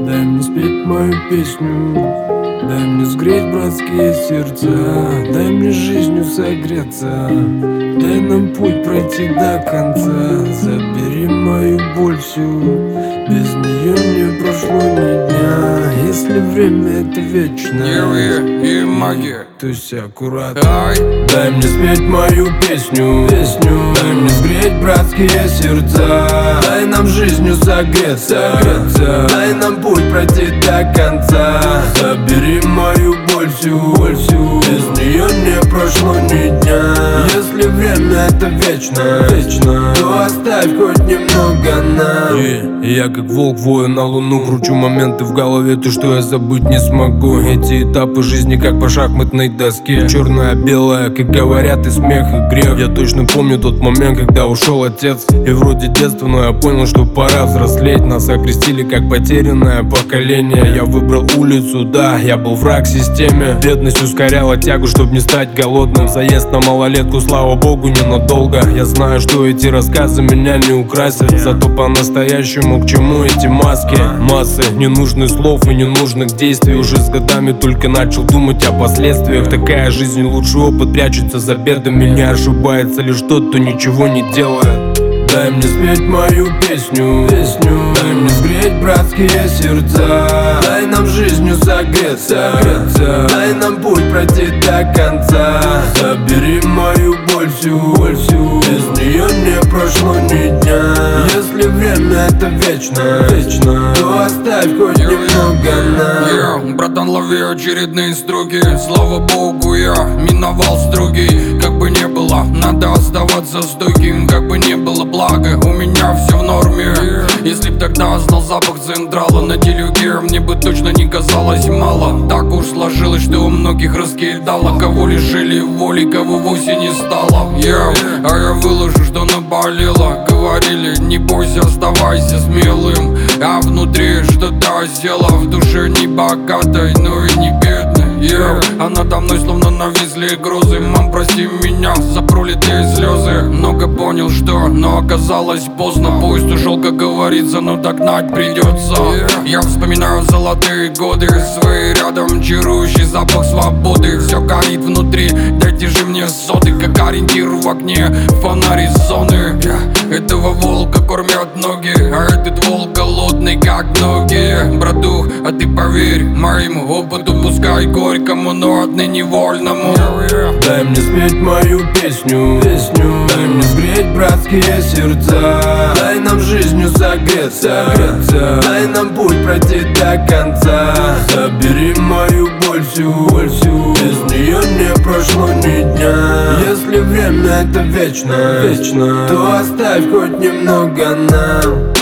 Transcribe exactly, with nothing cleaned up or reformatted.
Дай мне спеть мою песню, дай мне сгреть братские сердца, дай мне жизнью согреться, дай нам путь пройти до конца. Забери мою боль всю, без нее не прошло ни дня. Если время это вечно, и магия, то есть аккуратно. Дай мне спеть мою песню, песню, дай мне сгреть братские сердца, дай нам жизнью согреться, согреться, дай нам путь пройти до конца. Забери мою боль всю, боль всю, без нее не прошло ни дня. Если время это вечно, вечно, то оставь хоть немного нам. И я как волк вою на луну, кручу моменты в голове, то что я забыть не смогу. Эти этапы жизни как по шахматной доске, черное, белое, как говорят, и смех, и грех. Я точно помню тот момент, когда ушел отец, и вроде детства, но я понял, что пора взрослеть. Нас окрестили как потерянное поколение. Я выбрал улицу, да, я был враг системе. Бедность ускоряла тягу, чтоб не стать голодным. Заезд на малолетку, слава богу, ненадолго. Я знаю, что эти рассказы меня не украсят, зато по-настоящему к чему эти маски. Массы ненужных слов и ненужных действий. Уже с годами только начал думать о последствиях. Такая жизнь, лучший опыт прячется за бедами. Не ошибается лишь тот, кто ничего не делает. Дай мне спеть мою песню, песню, дай мне сгреть братские сердца, дай нам жизнью согреться, согреться, дай нам путь пройти до конца. Забери мою боль всю, боль всю, без нее не прошло ни дня. Если время это вечно, вечно, то оставь хоть немного нам. yeah, братан, лови очередные строки. Слава богу, я миновал строги. Как бы не было, надо оставаться стойким. Как бы не было, благо, у меня все в норме. Если б тогда знал запах централа на телюге, мне бы точно не казалось мало. Так уж сложилось, что у многих раскидало. Кого лишили воли, кого вовсе не стало. yeah. А я выложу, что наболело. Говорили, не бойся, оставайся смелым. А внутри что-то осело, в душе не богатой, но и не бедной. yeah. А надо мной словно нависли грозы. Мам, прости меня за пролитые слезы. Много понял, что, но оказалось поздно. Поезд ушел, как говорится, но догнать придется. yeah. Я вспоминаю золотые годы, свои рядом, чарующий запах свободы. Все горит внутри, дайте же мне соды, как ориентир в окне, фонари зоны. yeah. Этого волка кормят ноги, а этот волк голодный, как многие. Братух, а ты поверь моему опыту, пускай горькому, но отныне вольному. Дай мне спеть мою песню, песню, дай мне сгреть братские сердца, дай нам жизнью согреться, согреться, дай нам путь пройти до конца. Забери мою боль всю, боль всю, без нее не прошло ни дня. Если время это вечно, вечно, то оставь хоть немного нам.